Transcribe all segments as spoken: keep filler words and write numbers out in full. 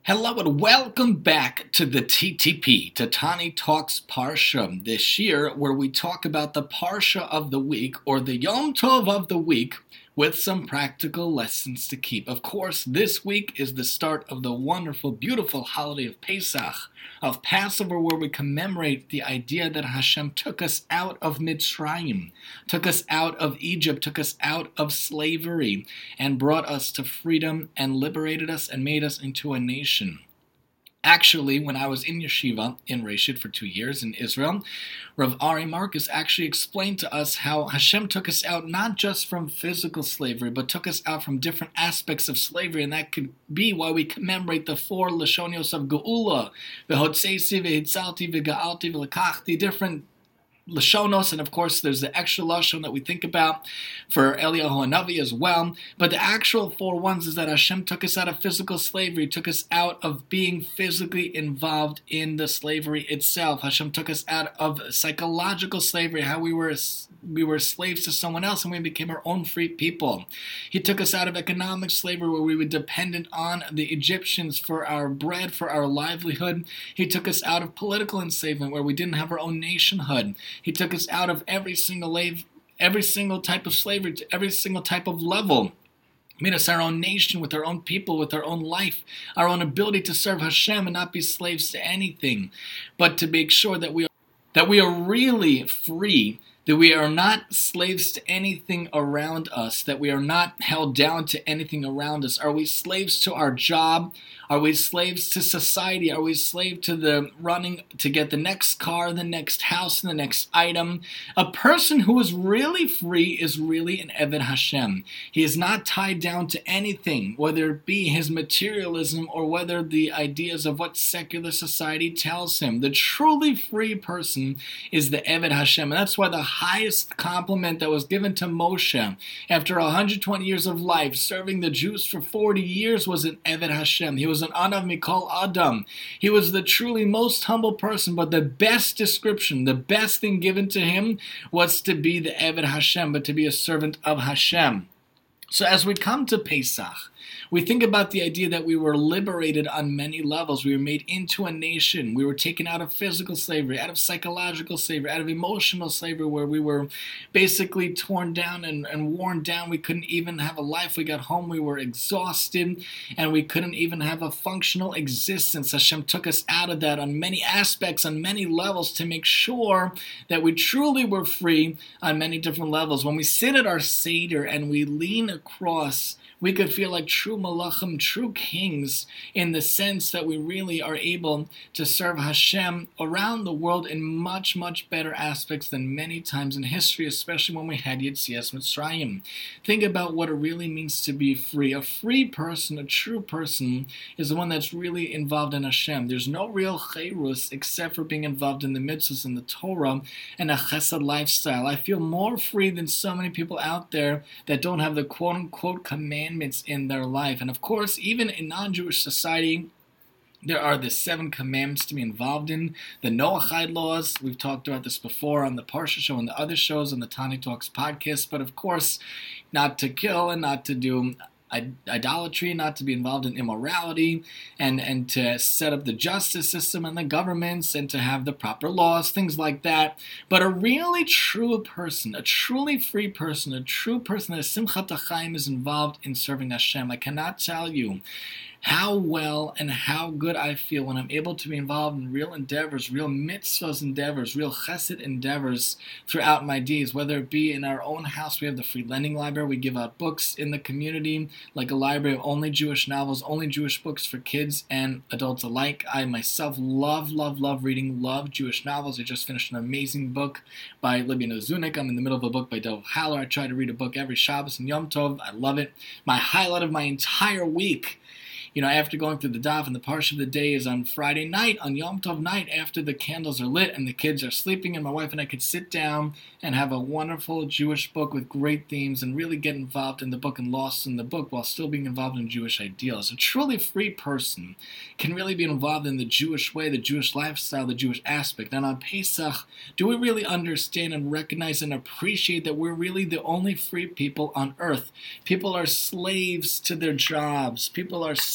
Hello and welcome back to the T T P, to Tani Talks Parsha, this year where we talk about the Parsha of the week, or the Yom Tov of the week, with some practical lessons to keep. Of course, this week is the start of the wonderful, beautiful holiday of Pesach, of Passover, where we commemorate the idea that Hashem took us out of Mitzrayim, took us out of Egypt, took us out of slavery, and brought us to freedom and liberated us and made us into a nation. Actually, when I was in yeshiva in Reshit for two years in Israel, Rav Ari Marcus actually explained to us how Hashem took us out not just from physical slavery, but took us out from different aspects of slavery, and that could be why we commemorate the four Lashonios of Geula, V'hotzesi, V'hitzalti, V'ga'alti, V'lekachti, different Lashonos, and of course there's the extra Lashon that we think about for Eliyahu Hanavi as well. But the actual four ones is that Hashem took us out of physical slavery, took us out of being physically involved in the slavery itself. Hashem took us out of psychological slavery, how we were we were slaves to someone else and we became our own free people. He took us out of economic slavery, where we were dependent on the Egyptians for our bread, for our livelihood. He took us out of political enslavement, where we didn't have our own nationhood. He took us out of every single lave, every single type of slavery, to every single type of level. Made us our own nation, with our own people, with our own life, our own ability to serve Hashem and not be slaves to anything, but to make sure that we are, that we are really free, that we are not slaves to anything around us, that we are not held down to anything around us. Are we slaves to our job? Are we slaves to society? Are we slaves to the running to get the next car, the next house, and the next item? A person who is really free is really an Eved Hashem. He is not tied down to anything, whether it be his materialism or whether the ideas of what secular society tells him. The truly free person is the Eved Hashem, and that's why the highest compliment that was given to Moshe after one hundred twenty years of life, serving the Jews for forty years, was an Eved Hashem. He was an Anav Mikol Adam. He was the truly most humble person, but the best description, the best thing given to him was to be the Eved Hashem, but to be a servant of Hashem. So as we come to Pesach, we think about the idea that we were liberated on many levels. We were made into a nation. We were taken out of physical slavery, out of psychological slavery, out of emotional slavery, where we were basically torn down and, and worn down. We couldn't even have a life. We got home, we were exhausted, and we couldn't even have a functional existence. Hashem took us out of that on many aspects, on many levels, to make sure that we truly were free on many different levels. When we sit at our Seder and we lean across, we could feel like true malachim, true kings, in the sense that we really are able to serve Hashem around the world in much, much better aspects than many times in history, especially when we had Yetzias Mitzrayim. Think about what it really means to be free. A free person, a true person, is the one that's really involved in Hashem. There's no real chayrus except for being involved in the mitzvahs and the Torah and a chesed lifestyle. I feel more free than so many people out there that don't have the quote-unquote commandments in their life. And of course, even in non-Jewish society, there are the seven commandments to be involved in, the Noachide laws. We've talked about this before on the Parsha show and the other shows on the Tani Talks podcast. But of course, not to kill and not to do idolatry, not to be involved in immorality, and, and to set up the justice system and the governments, and to have the proper laws, things like that. But a really true person, a truly free person, a true person that Simchat HaChaim is involved in serving Hashem. I cannot tell you how well and how good I feel when I'm able to be involved in real endeavors, real mitzvahs endeavors, real chesed endeavors throughout my days, whether it be in our own house. We have the free lending library. We give out books in the community, like a library of only Jewish novels, only Jewish books for kids and adults alike. I myself love, love, love reading, love Jewish novels. I just finished an amazing book by Libya Nozunik. I'm in the middle of a book by Dov Haller. I try to read a book every Shabbos and Yom Tov. I love it. My highlight of my entire week, you know, after going through the daf and the parsha of the day, is on Friday night, on Yom Tov night, after the candles are lit and the kids are sleeping, and my wife and I could sit down and have a wonderful Jewish book with great themes and really get involved in the book and lost in the book while still being involved in Jewish ideals. A truly free person can really be involved in the Jewish way, the Jewish lifestyle, the Jewish aspect. And on Pesach, do we really understand and recognize and appreciate that we're really the only free people on earth? People are slaves to their jobs. People are slaves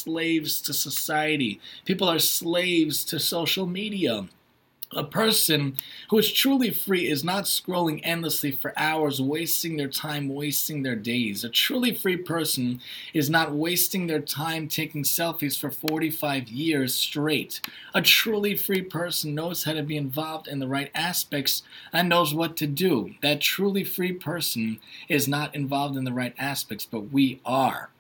slaves to society. People are slaves to social media. A person who is truly free is not scrolling endlessly for hours, wasting their time, wasting their days. A truly free person is not wasting their time taking selfies for forty-five years straight. A truly free person knows how to be involved in the right aspects and knows what to do. That truly free person is not involved in the right aspects, but we are.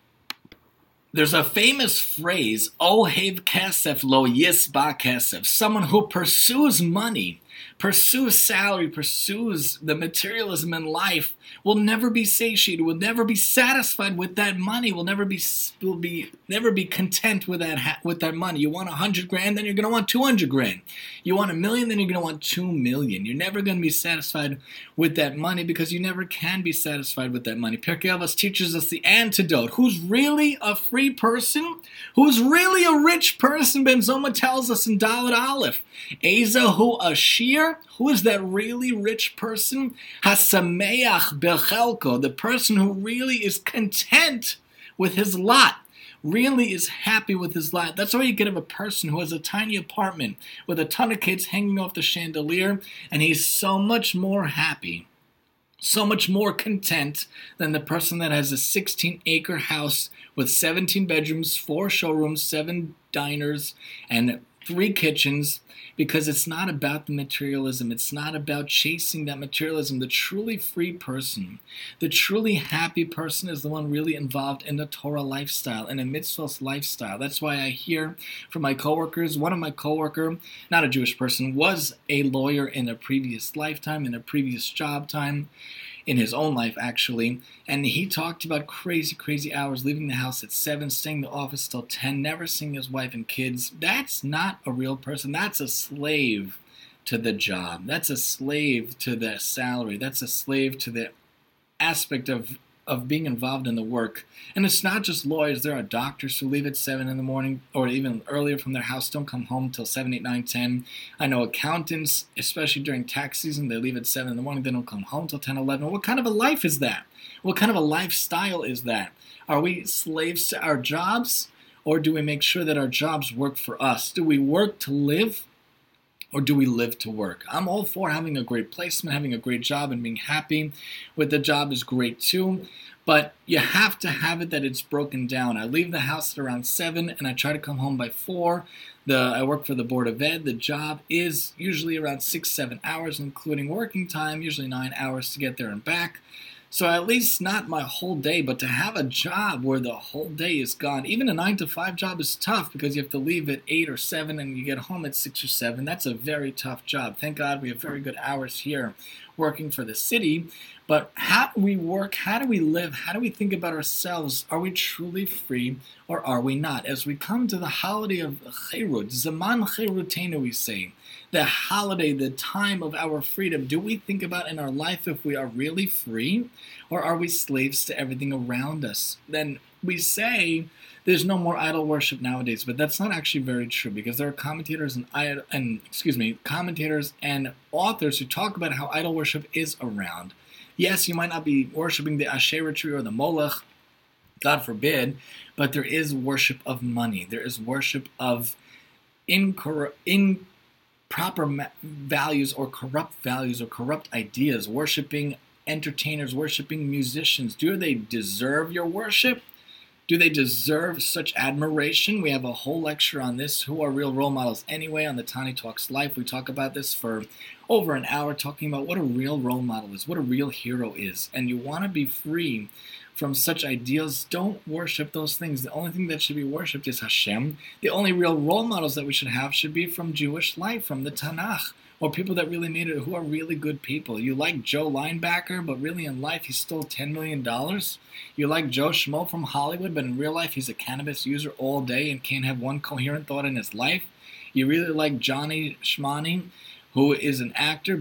There's a famous phrase, Ohev kesef lo yisba kesef. Someone who pursues money, pursues salary, pursues the materialism in life will never be satiated, will never be satisfied with that money, will never be will be never be content with that with that money. You want a hundred grand, then you're gonna want two hundred grand. You want a million, then you're gonna want two million. You're never gonna be satisfied with that money because you never can be satisfied with that money. Pirkei Avos teaches us the antidote. Who's really a free person? Who's really a rich person? Ben Zoma tells us in Dalet Aleph. Ezahu Ashir. Who is that really rich person? Hasameach bechelko, the person who really is content with his lot, really is happy with his lot. That's why you get of a person who has a tiny apartment with a ton of kids hanging off the chandelier, and he's so much more happy, so much more content than the person that has a sixteen acre house with seventeen bedrooms, four showrooms, seven diners, and three kitchens, because it's not about the materialism. It's not about chasing that materialism. The truly free person, the truly happy person is the one really involved in the Torah lifestyle, in a mitzvos lifestyle. That's why I hear from my coworkers, one of my coworker, not a Jewish person, was a lawyer in a previous lifetime, in a previous job time, in his own life actually, and he talked about crazy, crazy hours, leaving the house at seven, staying in the office till ten, never seeing his wife and kids. That's not a real person. That's a slave to the job. That's a slave to the salary. That's a slave to the aspect of of being involved in the work. And it's not just lawyers. There are doctors who leave at seven in the morning or even earlier from their house, don't come home till seven, eight, nine, ten. I know accountants, especially during tax season, they leave at seven in the morning, they don't come home till ten, eleven. What kind of a life is that? What kind of a lifestyle is that? Are we slaves to our jobs, or do we make sure that our jobs work for us? Do we work to live, or do we live to work? I'm all for having a great placement, having a great job, and being happy with the job is great too. But you have to have it that it's broken down. I leave the house at around seven, and I try to come home by four. The, I work for the Board of Ed. The job is usually around six, seven hours, including working time, usually nine hours to get there and back. So at least not my whole day, but to have a job where the whole day is gone. Even a nine to five job is tough because you have to leave at eight or seven and you get home at six or seven. That's a very tough job. Thank God we have very good hours here working for the city. But how do we work? How do we live? How do we think about ourselves? Are we truly free or are we not? As we come to the holiday of Cherut, Zaman Cherutenu, we say, the holiday, the time of our freedom, do we think about in our life if we are really free, or are we slaves to everything around us? Then we say there's no more idol worship nowadays, but that's not actually very true, because there are commentators and, and excuse me, commentators and authors who talk about how idol worship is around. Yes, you might not be worshiping the Asherah tree or the Molech, God forbid, but there is worship of money. There is worship of incorrupt, in proper ma- values or corrupt values or corrupt ideas, worshiping entertainers, worshiping musicians. Do they deserve your worship? Do they deserve such admiration? We have a whole lecture on this. Who are real role models anyway? On the Tani Talks Life, we talk about this for over an hour, talking about what a real role model is, what a real hero is. And you want to be free from such ideals. Don't worship those things. The only thing that should be worshipped is Hashem. The only real role models that we should have should be from Jewish life, from the Tanakh, or people that really made it, who are really good people. You like Joe Linebacker, but really in life he stole ten million dollars. You like Joe Schmo from Hollywood, but in real life he's a cannabis user all day and can't have one coherent thought in his life. You really like Johnny Shmani, who is an actor, but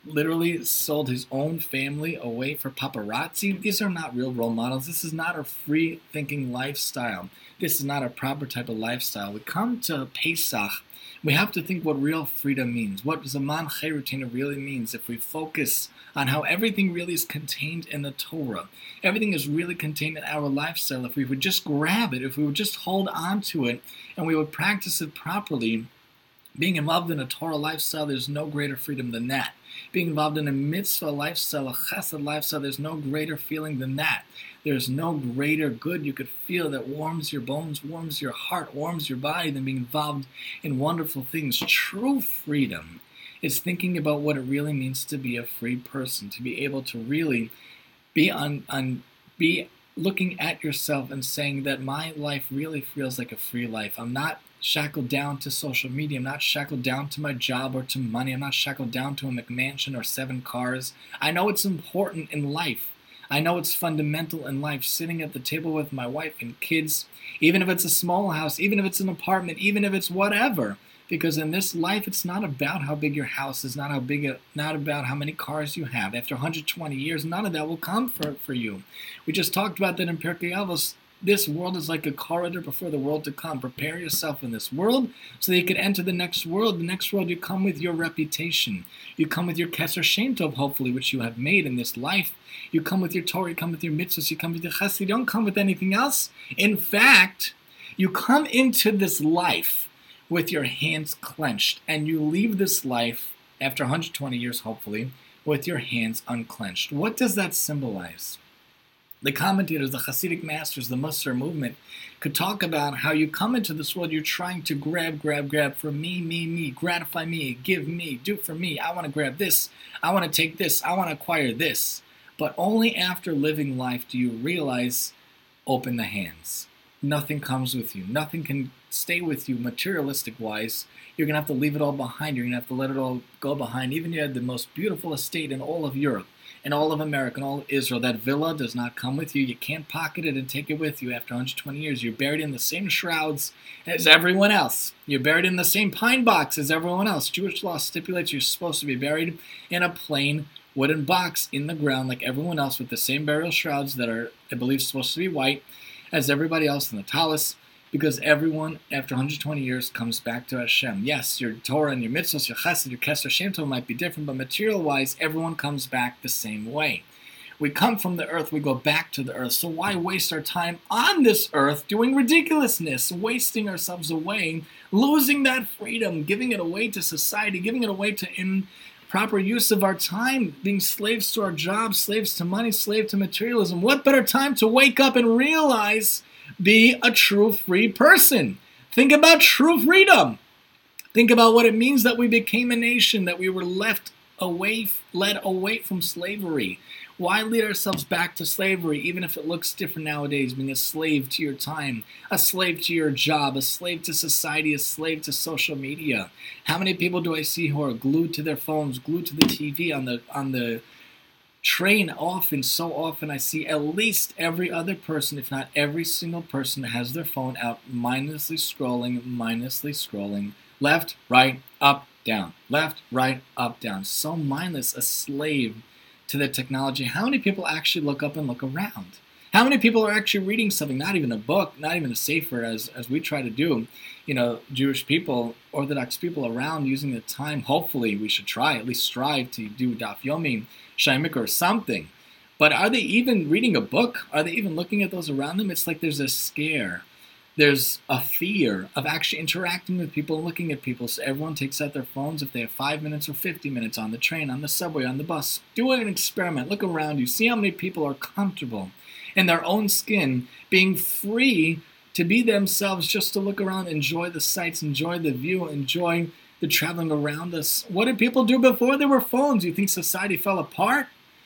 literally sold his own family away for paparazzi. These are not real role models. This is not a free-thinking lifestyle. This is not a proper type of lifestyle. We come to Pesach, we have to think what real freedom means, what Zaman Cherutina really means if we focus on how everything really is contained in the Torah. Everything is really contained in our lifestyle. If we would just grab it, if we would just hold on to it, and we would practice it properly, being involved in a Torah lifestyle, there's no greater freedom than that. Being involved in a mitzvah lifestyle, a chesed lifestyle, there's no greater feeling than that. There's no greater good you could feel that warms your bones, warms your heart, warms your body than being involved in wonderful things. True freedom is thinking about what it really means to be a free person, to be able to really be on, on be looking at yourself and saying that my life really feels like a free life. I'm not shackled down to social media. I'm not shackled down to my job or to money. I'm not shackled down to a McMansion or seven cars. I know it's important in life. I know it's fundamental in life, sitting at the table with my wife and kids, even if it's a small house, even if it's an apartment, even if it's whatever. Because in this life, it's not about how big your house is, not how big, it, not about how many cars you have. After one hundred twenty years, none of that will come for, for you. We just talked about that in Pirkei Avos. This world is like a corridor before the world to come. Prepare yourself in this world so that you can enter the next world. The next world, you come with your reputation. You come with your Keser Shem Tov, hopefully, which you have made in this life. You come with your Torah, you come with your mitzvahs, you come with your chesed. You don't come with anything else. In fact, you come into this life with your hands clenched, and you leave this life, after one hundred twenty years, hopefully, with your hands unclenched. What does that symbolize? The commentators, the Hasidic masters, the Musar movement, could talk about how you come into this world, you're trying to grab, grab, grab for me, me, me, gratify me, give me, do for me. I want to grab this. I want to take this. I want to acquire this. But only after living life do you realize, open the hands. Nothing comes with you. Nothing can stay with you materialistic-wise. You're going to have to leave it all behind. You're going to have to let it all go behind. Even if you had the most beautiful estate in all of Europe, in all of America, in all of Israel, that villa does not come with you. You can't pocket it and take it with you after one hundred twenty years. You're buried in the same shrouds as everyone else. You're buried in the same pine box as everyone else. Jewish law stipulates you're supposed to be buried in a plain wooden box in the ground like everyone else with the same burial shrouds that are, I believe, supposed to be white as everybody else in the talus. Because everyone, after one hundred twenty years, comes back to Hashem. Yes, your Torah and your mitzvahs, your chesed, your keser shem tov might be different, but material-wise, everyone comes back the same way. We come from the earth, we go back to the earth. So why waste our time on this earth doing ridiculousness, wasting ourselves away, losing that freedom, giving it away to society, giving it away to improper use of our time, being slaves to our jobs, slaves to money, slave to materialism? What better time to wake up and realize, be a true free person? Think about true freedom. Think about what it means that we became a nation, that we were left away, led away from slavery. Why lead ourselves back to slavery, even if it looks different nowadays, being a slave to your time, a slave to your job, a slave to society, a slave to social media? How many people do I see who are glued to their phones, glued to the T V, on the on the train? Often, so often, I see at least every other person, if not every single person, that has their phone out, mindlessly scrolling, mindlessly scrolling, left, right, up, down, left, right, up, down. So mindless, a slave to the technology. How many people actually look up and look around? How many people are actually reading something, not even a book, not even a sefer, as, as we try to do, you know, Jewish people, Orthodox people around, using the time? Hopefully, we should try, at least strive to do Daf Yomi, Shaimik, or something. But are they even reading a book? Are they even looking at those around them? It's like there's a scare. There's a fear of actually interacting with people and looking at people. So everyone takes out their phones if they have five minutes or fifty minutes on the train, on the subway, on the bus. Do an experiment. Look around you. See how many people are comfortable in their own skin, being free to be themselves, just to look around, enjoy the sights, enjoy the view, enjoy the traveling around us. What did people do before there were phones? You think society fell apart?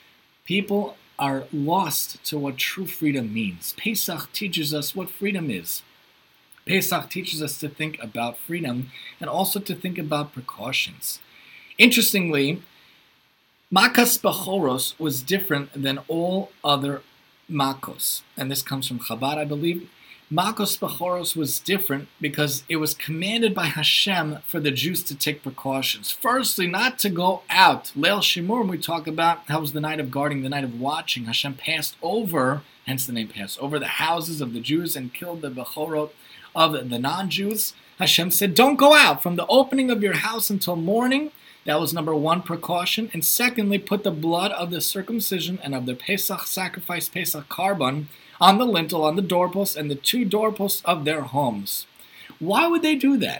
People are lost to what true freedom means. Pesach teaches us what freedom is. Pesach teaches us to think about freedom and also to think about precautions. Interestingly, Makas Bechoros was different than all other Makos. And this comes from Chabad, I believe. Makos Bechoros was different because it was commanded by Hashem for the Jews to take precautions. Firstly, not to go out. Leil Shimurim, we talk about how it was the night of guarding, the night of watching. Hashem passed over, hence the name passed over, the houses of the Jews and killed the Bechorot of the non-Jews. Hashem said, don't go out from the opening of your house until morning. That was number one precaution. And secondly, put the blood of the circumcision and of the Pesach sacrifice, Pesach carbon, on the lintel, on the doorposts, and the two doorposts of their homes. Why would they do that?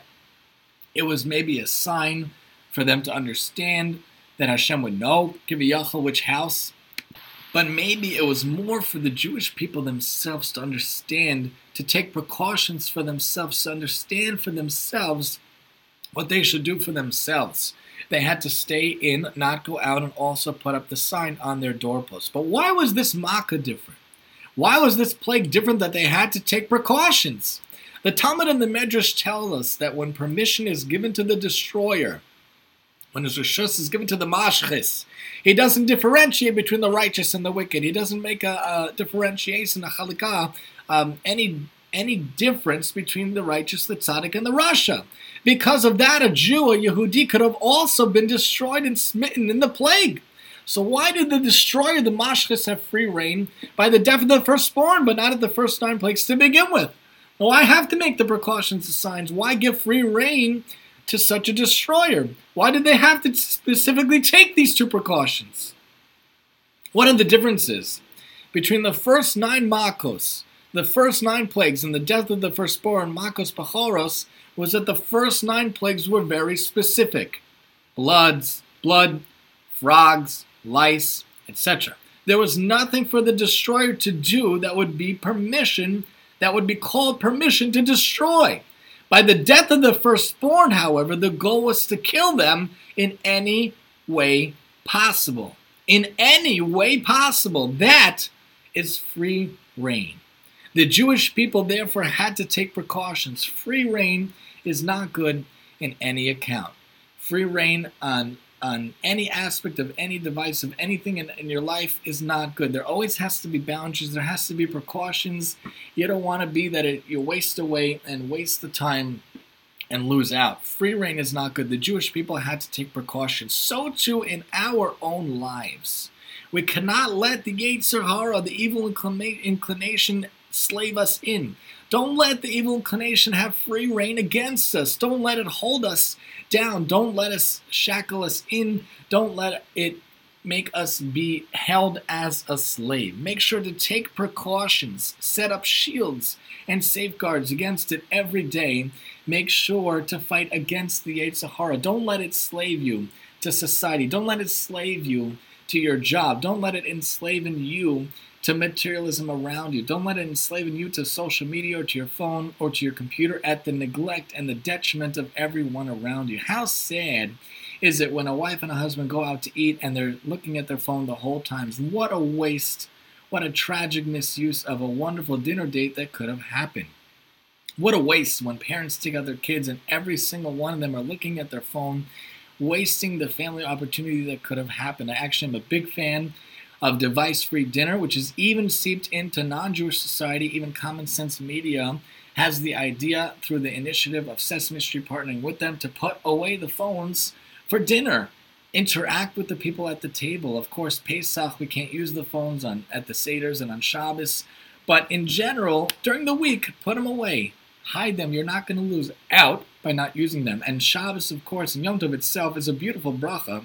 It was maybe a sign for them to understand that Hashem would know, Kiviyachal, which house. But maybe it was more for the Jewish people themselves to understand, to take precautions for themselves, to understand for themselves what they should do for themselves. They had to stay in, not go out, and also put up the sign on their doorposts. But why was this Makkah different? Why was this plague different that they had to take precautions? The Talmud and the Medrash tell us that when permission is given to the destroyer, when his reshus is given to the mashchis, he doesn't differentiate between the righteous and the wicked. He doesn't make a, a differentiation, a chalikah, um, any any difference between the righteous, the tzaddik, and the rasha. Because of that, a Jew, a Yehudi, could have also been destroyed and smitten in the plague. So why did the destroyer, the mashchis, have free reign by the death of the firstborn, but not at the first nine plagues to begin with? Why have to make the precautions and signs? Why give free reign to such a destroyer? Why did they have to specifically take these two precautions? What are the differences between the first nine makos, the first nine plagues, and the death of the firstborn, makos bechoros, was that the first nine plagues were very specific. Bloods, blood, frogs, lice, et cetera. There was nothing for the destroyer to do that would be permission, that would be called permission to destroy. By the death of the firstborn, however, the goal was to kill them in any way possible. In any way possible. That is free reign. The Jewish people therefore had to take precautions. Free reign is not good in any account. Free reign on on any aspect of any device of anything in, in your life is not good. There always has to be boundaries. There has to be precautions. You don't want to be that it, you waste away and waste the time and lose out. Free reign is not good. The Jewish people had to take precautions. So too in our own lives. We cannot let the Yetzer Hara, the evil inclination, slave us in. Don't let the evil inclination have free reign against us. Don't let it hold us down. Don't let us shackle us in. Don't let it make us be held as a slave. Make sure to take precautions. Set up shields and safeguards against it every day. Make sure to fight against the Yetzer Hara. Don't let it slave you to society. Don't let it slave you to your job. Don't let it enslave you to materialism around you. Don't let it enslave you to social media or to your phone or to your computer at the neglect and the detriment of everyone around you. How sad is it when a wife and a husband go out to eat and they're looking at their phone the whole time? What a waste. What a tragic misuse of a wonderful dinner date that could have happened. What a waste when parents take out their kids and every single one of them are looking at their phone, wasting the family opportunity that could have happened. I actually am a big fan of device-free dinner, which is even seeped into non-Jewish society. Even Common Sense Media has the idea through the initiative of Sesame Street partnering with them to put away the phones for dinner. Interact with the people at the table. Of course, Pesach, we can't use the phones on at the Seders and on Shabbos, but in general, during the week, put them away. Hide them. You're not going to lose out by not using them. And Shabbos, of course, and Yom Tov itself is a beautiful bracha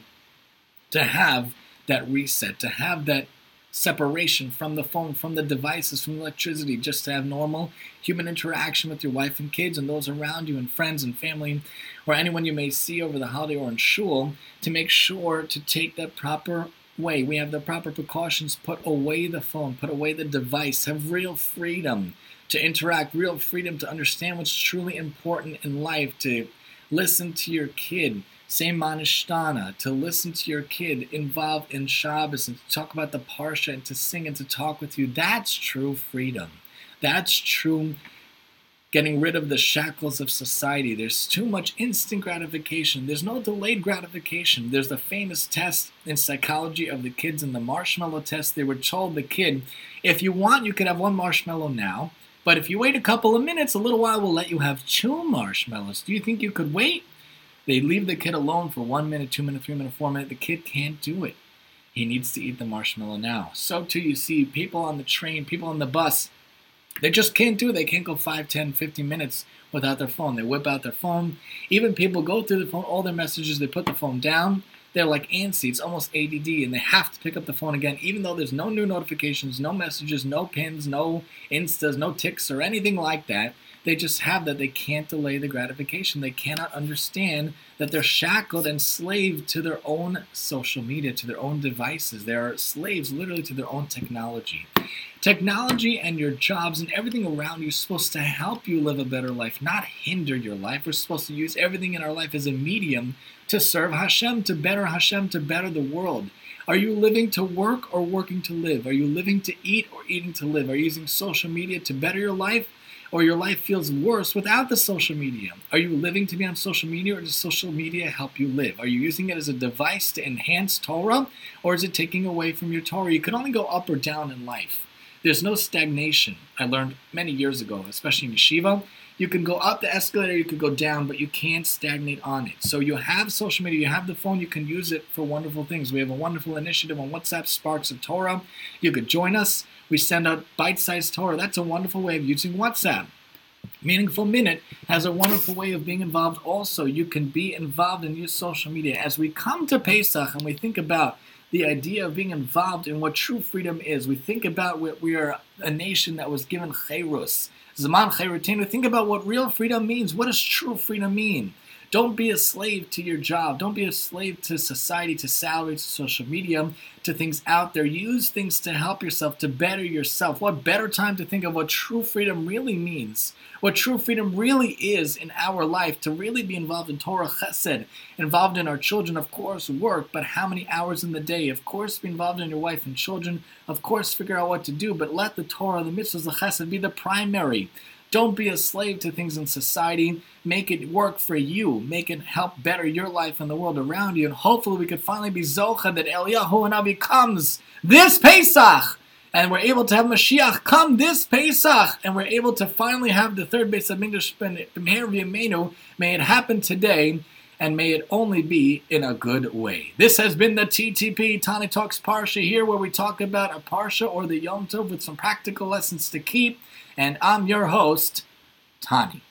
to have that reset, to have that separation from the phone, from the devices, from electricity, just to have normal human interaction with your wife and kids and those around you and friends and family or anyone you may see over the holiday or in shul, to make sure to take that proper way. We have the proper precautions. Put away the phone, put away the device, have real freedom to interact, real freedom to understand what's truly important in life, to listen to your kid, say Manishtana, to listen to your kid involved in Shabbos and to talk about the Parsha and to sing and to talk with you. That's true freedom. That's true getting rid of the shackles of society. There's too much instant gratification. There's no delayed gratification. There's the famous test in psychology of the kids in the marshmallow test. They were told the kid, if you want, you can have one marshmallow now. But if you wait a couple of minutes, a little while will let you have two marshmallows. Do you think you could wait? They leave the kid alone for one minute, two minutes, three minutes, four minutes. The kid can't do it. He needs to eat the marshmallow now. So too, you see people on the train, people on the bus, they just can't do it. They can't go five, ten, fifteen minutes without their phone. They whip out their phone. Even people go through the phone, all their messages, they put the phone down. They're like antsy. It's almost A D D, and they have to pick up the phone again, even though there's no new notifications, no messages, no pins, no instas, no ticks, or anything like that. They just have that. They can't delay the gratification. They cannot understand that they're shackled and slaved to their own social media, to their own devices. They're slaves literally to their own technology. Technology and your jobs and everything around you is supposed to help you live a better life, not hinder your life. We're supposed to use everything in our life as a medium to serve Hashem, to better Hashem, to better the world. Are you living to work or working to live? Are you living to eat or eating to live? Are you using social media to better your life? Or your life feels worse without the social media? Are you living to be on social media, or does social media help you live? Are you using it as a device to enhance Torah, or is it taking away from your Torah? You can only go up or down in life. There's no stagnation. I learned many years ago, especially in yeshiva. You can go up the escalator, you can go down, but you can't stagnate on it. So you have social media, you have the phone, you can use it for wonderful things. We have a wonderful initiative on WhatsApp, Sparks of Torah. You could join us. We send out bite-sized Torah. That's a wonderful way of using WhatsApp. Meaningful Minute has a wonderful way of being involved also. You can be involved and use social media. As we come to Pesach and we think about the idea of being involved in what true freedom is, we think about what we are a nation that was given Chayrus, Zaman Chayrutenu. Think about what real freedom means. What does true freedom mean? Don't be a slave to your job. Don't be a slave to society, to salary, to social media, to things out there. Use things to help yourself, to better yourself. What better time to think of what true freedom really means, what true freedom really is in our life, to really be involved in Torah Chesed, involved in our children, of course, work, but how many hours in the day? Of course, be involved in your wife and children. Of course, figure out what to do, but let the Torah, the mitzvahs, the Chesed be the primary. Don't be a slave to things in society. Make it work for you. Make it help better your life and the world around you. And hopefully we could finally be Zocha that Eliyahu Hanavi comes this Pesach. And we're able to have Mashiach come this Pesach. And we're able to finally have the third Beis HaMikdash B'meher V'yameinu. May it happen today. And may it only be in a good way. This has been the T T P, Tani Talks Parsha, here where we talk about a Parsha or the Yom Tov with some practical lessons to keep. And I'm your host, Tani.